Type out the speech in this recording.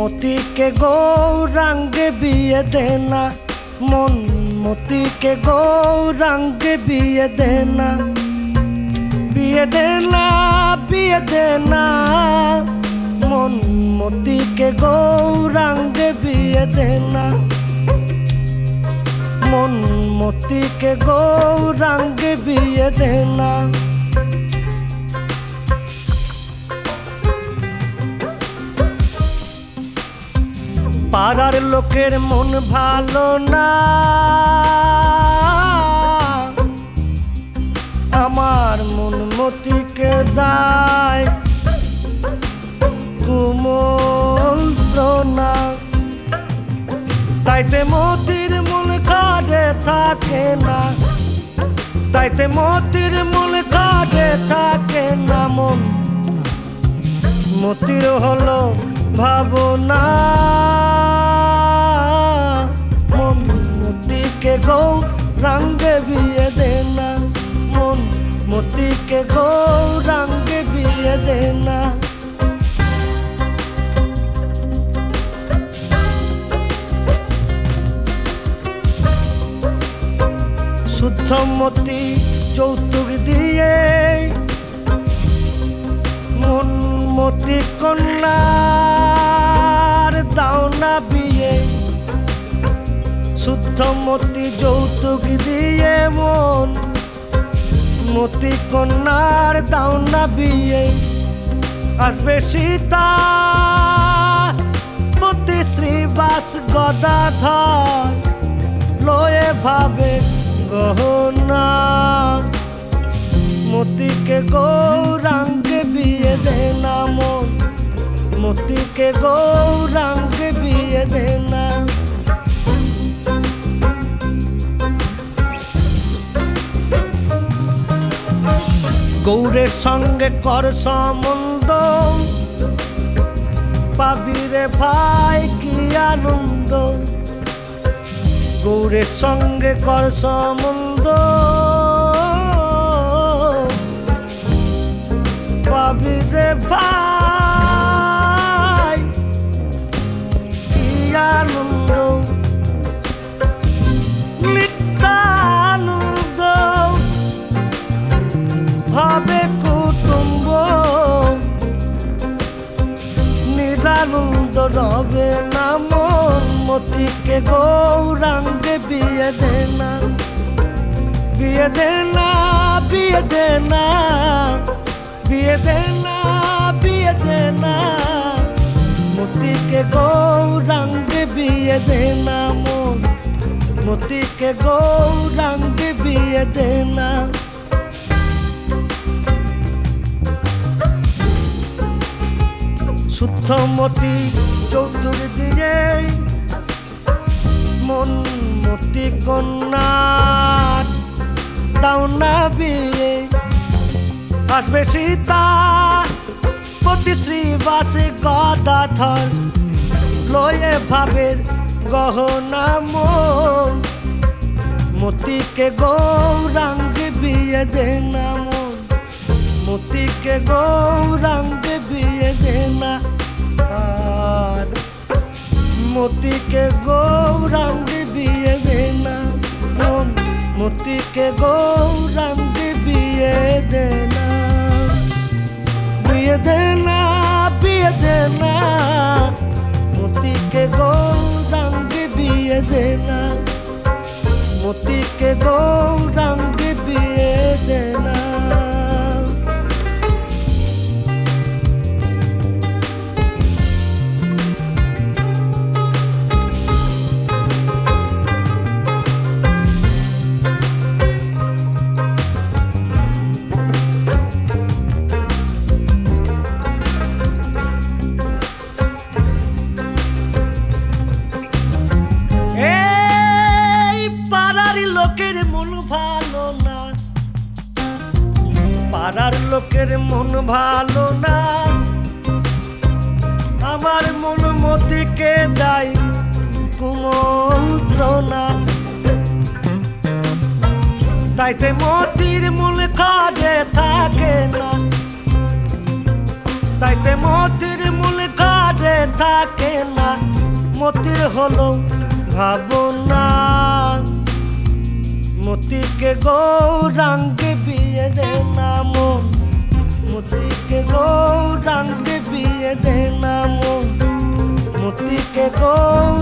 मोती के गौरंग बिये देना, मन मोती के गौरंग बिये देना, बिये देना बिये देना, मन मोती के गौरंग बिये देना, मन मोती के गौरंग बिये देना। पाड़ार लोकेर मन भालो ना, आमार मन मोती के दाय कुमंत्रणा, ताइते मोतीर मन काटे थाके ना, ताइते मोतीर मन काटे थाके ना, मन मोतीर हलो भावना, मन मोती के गौरंग बिये देना, मन मोती के गौरंग बिये देना। शुद्ध मोती যৌতুক দিয়ে মন मोती कन्यार दावना बिये, शुद्ध मोती যৌতুক दिए मन मोती कन्यार दावना बिये। आसबे सीता मोती श्रीबास गदाधर लये भावे गहना, मोती के गौरंग बिये देना, मन मोती के गौरंग बिये देना। गौरेर संगे कर सम्बन्ध पाबि रे भाई कि आनंद, गौरेर संगे कर सम्बन्ध पाबि रे भाई कि आनंद, नित्यानंद भावे कुटुम्ब निरानंद रवे ना, मन मोती के गौरंग बिये देना, बिये देना बिये देना, बिये देना बिये देना, मोती के गौरंग बिये देना, मन मोती के गौरंग बिये देना। शुद्ध मोती যৌতুক দিয়ে মন মোতি কন্যার দাওনা বিয়ে। আসবে সীতা পতি শ্রীবাস গদাধর লয়ে ভাবের গহনা, মন मोती के गौरंग बिये देना, मन मोती के गौरंग बिये देना, मोती के गौरंग बिये देना, मन मोती के गौरंग बिये देना, बिये देना बिये देना, मोती के गौरंग बिये देना, मोती के गौरंग बिये देना। পাড়ার লোকের মন ভালো না, আমার মন মতিকে দেয় কুমন্ত্রণা, তাইতে মতির মূল কাজে থাকে না, তাইতে মতির মূল কাজে থাকে না মতির হলো ভাবনা মতিকে গৌরাঙ্গে বিয়ে দে না মন মতিকে গৌরাঙ্গে বিয়ে দে না মন মতিকে গৌরাঙ্গে